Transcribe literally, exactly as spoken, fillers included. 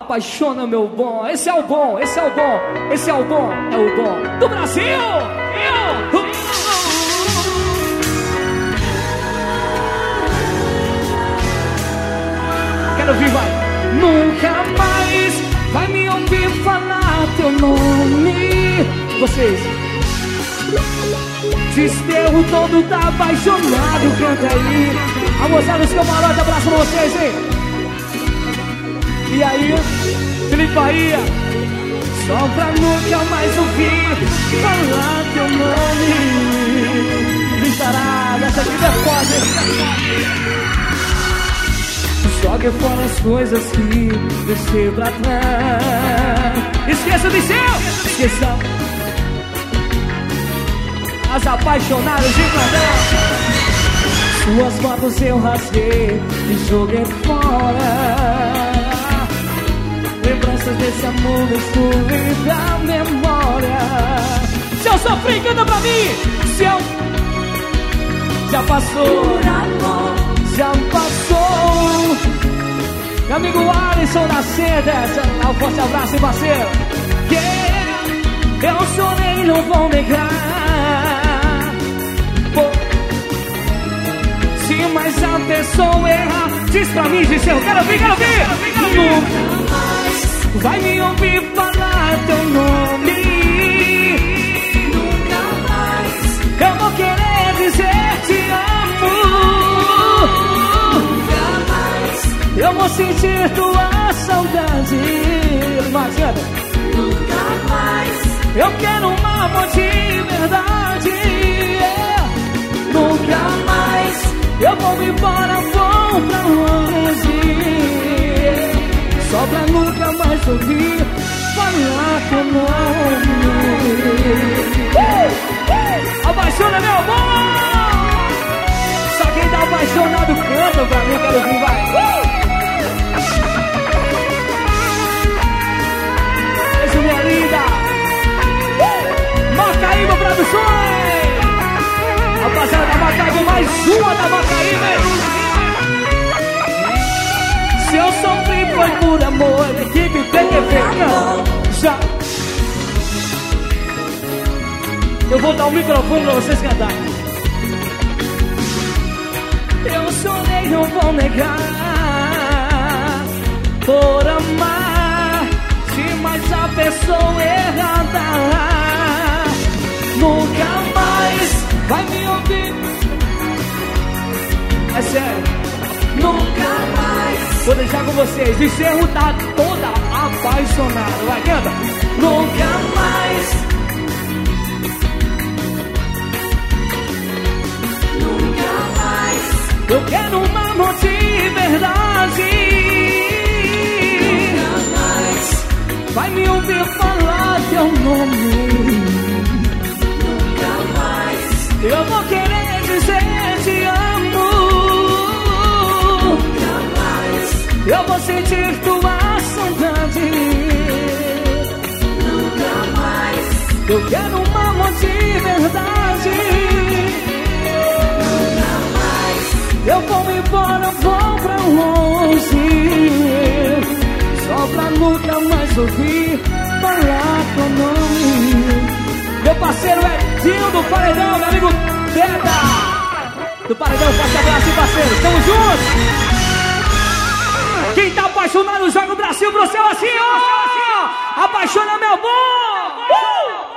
Apaixona, meu bom. Esse é o bom, esse é o bom. Esse é o bom, é o bom do Brasil. Eu. Quero ouvir, vai. Nunca mais vai me ouvir falar teu nome. Vocês. Desterro todo tá apaixonado. Canta aí. A moçada dos camarotes, abraço pra vocês, hein? E aí, Felipe Bahia, só pra nunca mais ouvir falar teu nome. Listarada, essa aqui é foda, hein? Jogue fora as coisas que deixei pra trás. Esqueça de seu, esqueça as apaixonadas de Candão. Suas fotos eu rasguei e joguei fora. Lembranças desse amor destruem da memória. Se eu sofri, canta pra mim. Se eu já passou, já passou. Meu amigo Alisson da Seda, um forte abraço, hein, parceiro. Yeah, eu chorei, não vou negar. Se mais a pessoa errar, diz pra mim, diz eu quero ouvir, quero ouvir. Nunca mais vai me ouvir falar teu nome. Nunca mais eu vou querer dizer te amo. Nunca mais eu vou sentir tua saudade. Imagina. Nunca mais eu quero um amor de verdade. Yeah. Nunca mais eu vou me embora, vou pra longe. Só pra nunca mais ouvir falar teu nome. uh, uh, Apaixona, meu amor. Só quem tá apaixonado canta pra mim, quero ouvir, vai. Beijo, uh! minha linda. uh! Macaíba Produções. Rapaziada da Macaíba, mais uma da Macaíba. Se eu sofri foi por amor, equipe T V. Já. Eu vou dar o microfone pra vocês cantarem. Eu chorei, não vou negar. Por amar, se mais a pessoa errada nunca mais vai me ouvir. É sério. Nunca mais. Vou deixar com vocês. De Cerro tá toda apaixonada. Vai, canta. Nunca mais. Nunca mais. Eu quero um amor de verdade. Nunca mais. Vai me ouvir falar teu nome. Nunca mais. Eu vou querer dizer te amo. Eu vou sentir tua saudade. Nunca mais. Eu quero um amor de verdade. Nunca mais. Eu vou me embora, vou pra longe. Só pra nunca mais ouvir falar teu nome. Meu parceiro é Dinho do Paredão, meu amigo Teta do Paredão, forte abraço, parceiro. Tamo juntos. Quem tá apaixonado joga o Brasil pro céu assim, ó! Apaixona, meu bom! Uh!